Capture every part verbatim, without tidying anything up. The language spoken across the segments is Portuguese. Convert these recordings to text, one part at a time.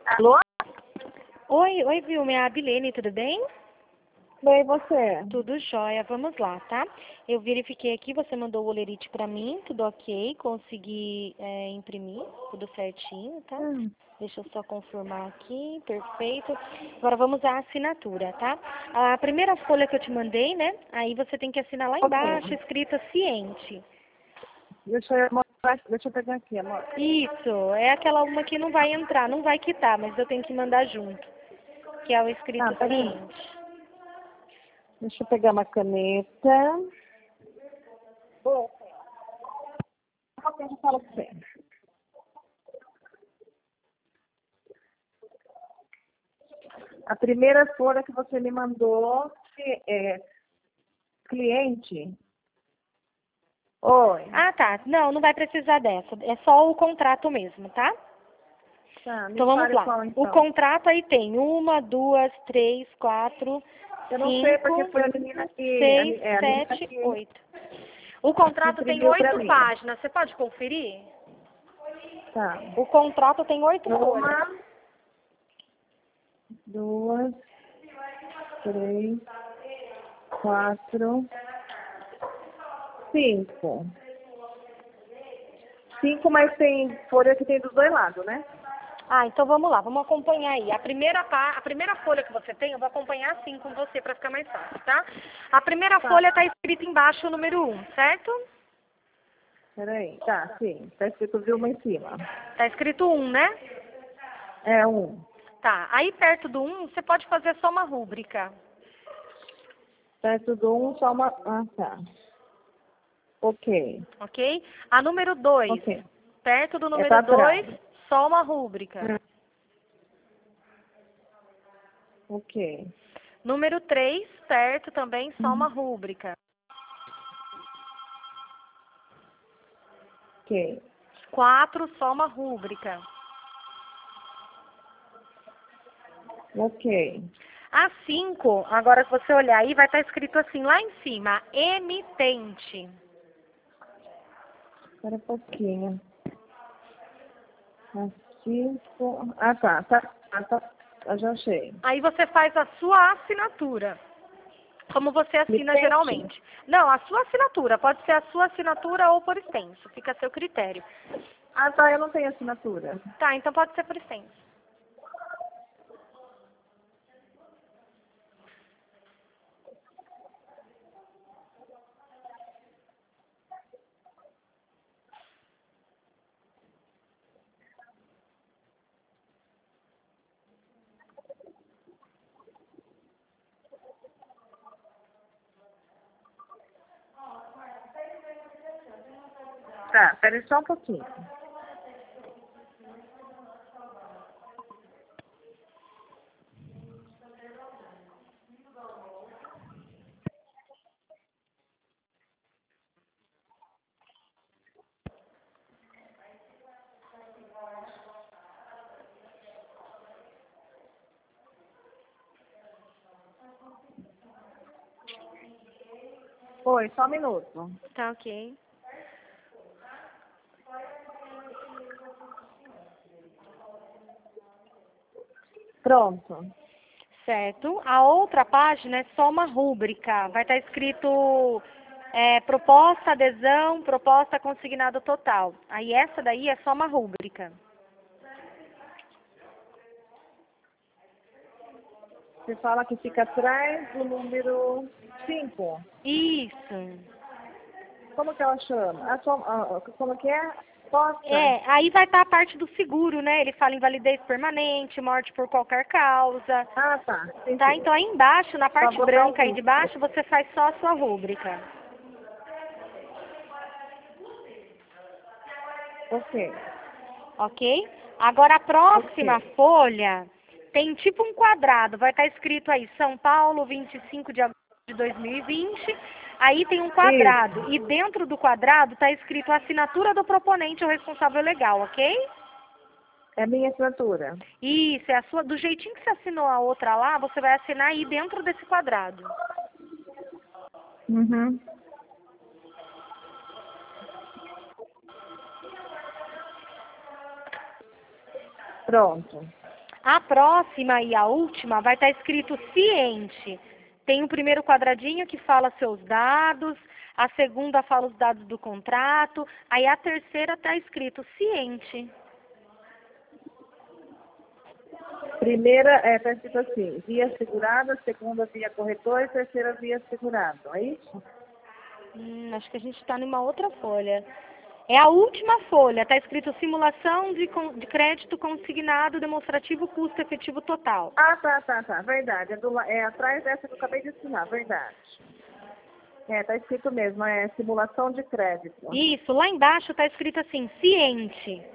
Alô? Oi, oi, Vilma, é a Abilene, tudo bem? Bem, e você? Tudo jóia, vamos lá, tá? Eu verifiquei aqui, você mandou o olerite pra mim, tudo ok, consegui é, imprimir, tudo certinho, tá? Hum, Deixa eu só confirmar aqui, perfeito. Agora vamos à assinatura, tá? A primeira folha que eu te mandei, né? Aí você tem que assinar lá ok. embaixo, escrita ciente. Deixa eu, mostrar- deixa eu pegar aqui, amor. Isso, é aquela uma que não vai entrar, não vai quitar, mas eu tenho que mandar junto, que é o Ah, escrito peraí. ciente. Deixa eu pegar uma caneta. Boa. Ok, eu falo com você. A primeira folha que você me mandou que é cliente. Oi. Ah, tá. Não, não vai precisar dessa. É só o contrato mesmo, tá? Tá, me Então vamos fale lá. qual O então. contrato aí tem uma, duas, três, quatro, Eu não sei porque cinco, foi a menina que, a, seis, me- é, a menina sete, que, oito. O que contrato tem imprimiu pra oito mim. páginas. Você pode conferir? Tá. O contrato tem oito folhas. Uma, duas, três, quatro, cinco. Cinco, mas tem folha que tem dos dois lados, né? Ah, então vamos lá, vamos acompanhar aí. A primeira, pá- a primeira folha que você tem, eu vou acompanhar assim com você para ficar mais fácil, tá? A primeira Tá. folha está escrita embaixo o número um, certo? Peraí. Tá, sim. Tá escrito Vilma em cima. Tá escrito um, né? É um. Tá. Aí perto do um, você pode fazer só uma rúbrica, Perto do um, só uma. Ah, tá. Ok. ok? A número dois, Ok. perto do É número pra dois, trás. só uma rúbrica. Hum, Ok. Número três, perto também, só uma Uhum. rúbrica. Ok. Quatro, só uma rúbrica. Ok. A cinco, agora que você olhar aí, vai estar escrito assim lá em cima, emitente. Espera um pouquinho. A cinco. Ah, tá. Tá. Ah, tá. Eu já achei. Aí você faz a sua assinatura, como você assina Mitente? geralmente. Não, a sua assinatura, pode ser a sua assinatura ou por extenso, fica a seu critério. Ah, tá. Eu não tenho assinatura. Tá, então pode ser por extenso. Tá. Peraí só um pouquinho. Oi, só um minuto. Tá, ok. Pronto. Certo. A outra página é só uma rúbrica. Vai estar escrito é, proposta, adesão, proposta consignado total. Aí essa daí é só uma rúbrica. Você fala que fica atrás do número cinco. Isso. Como que ela chama? A sua, a- a- como que é? Posta. É, aí vai estar a parte do seguro, né? Ele fala invalidez permanente, morte por qualquer causa. Ah, tá. Tá? Entendi. Então aí embaixo, na Só parte botar o branca aí de número. baixo, você faz só a sua rúbrica. Ok. Ok? Agora a próxima Ok. folha tem tipo um quadrado, vai estar escrito aí São Paulo, vinte e cinco de agosto de dois mil e vinte. Aí tem um quadrado Isso. e dentro do quadrado está escrito a assinatura do proponente ou responsável legal, ok? É minha assinatura. Isso, é a sua, do jeitinho que você assinou a outra lá, você vai assinar aí dentro desse quadrado. Uhum. Pronto. A próxima e a última vai estar escrito ciente. Tem o primeiro quadradinho que fala seus dados, a segunda fala os dados do contrato, aí a terceira está escrito ciente. Primeira, é, tá escrito assim, via segurada, segunda via corretor e terceira via segurado, é isso? Hum, acho que a gente está numa outra folha. É a última folha, está escrito simulação de, con- de crédito consignado demonstrativo custo efetivo total. Ah, tá, tá, tá, verdade, é, do, la- é atrás dessa que eu acabei de assinar, verdade. É, tá escrito mesmo, é simulação de crédito. Isso, lá embaixo está escrito assim, ciente.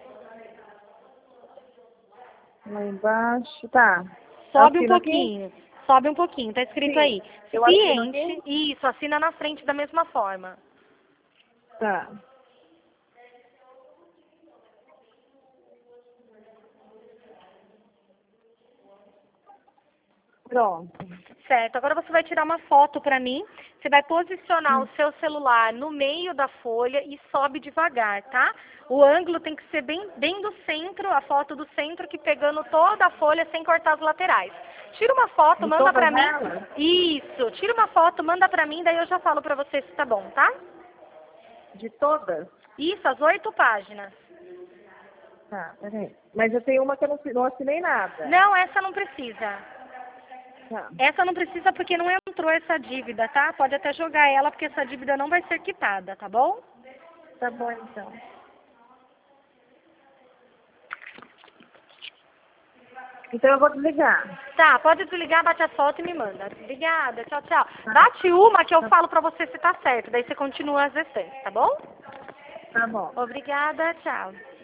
Lá embaixo, tá. Sobe um Assino aqui? pouquinho, sobe um pouquinho, está escrito Sim. aí, Eu assino ciente, aqui? isso, assina na frente da mesma forma. Tá. Pronto. Certo, agora você vai tirar uma foto para mim, você vai posicionar o seu celular no meio da folha e sobe devagar, tá? O ângulo tem que ser bem, bem do centro, a foto do centro, que pegando toda a folha sem cortar as laterais. Tira uma foto, De manda todas pra mim. elas? Isso, tira uma foto, manda pra mim, daí eu já falo pra você se tá bom, tá? De todas? Isso, as oito páginas. Tá, peraí. Mas eu tenho uma que eu não, não assinei nada. Não, essa não precisa. Tá. Essa não precisa porque não entrou essa dívida, tá? Pode até jogar ela porque essa dívida não vai ser quitada, tá bom? Tá bom, então. Então eu vou desligar. Tá, pode desligar, bate a foto e me manda. Obrigada, tchau, tchau. Bate uma que eu falo pra você se tá certo, daí você continua as restantes, tá bom? Tá bom. Obrigada, tchau.